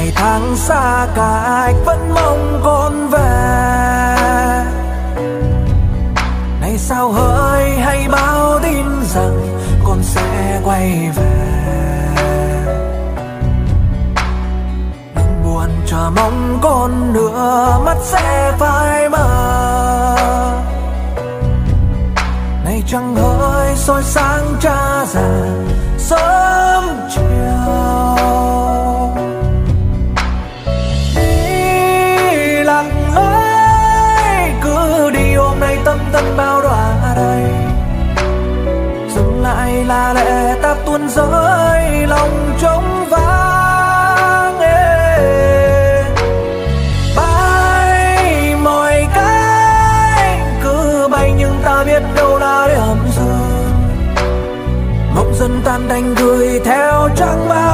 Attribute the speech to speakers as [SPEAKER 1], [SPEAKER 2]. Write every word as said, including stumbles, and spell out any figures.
[SPEAKER 1] ngày tháng xa cách vẫn mong con về. Này sao hỡi hay báo tin rằng con sẽ quay về. Đừng buồn chờ mong con nữa, mắt sẽ phai mờ. Này trăng hỡi soi sáng cha già sớm chiều. Đi lặng ơi cứ đi, hôm nay tâm tâm bao đọa đầy. Dừng lại là lệ ta tuôn rơi, lòng trống vắng. Bay mọi cái cứ bay nhưng ta biết đâu là điểm dừng. Mộng dần tan đành gửi theo trăng bao.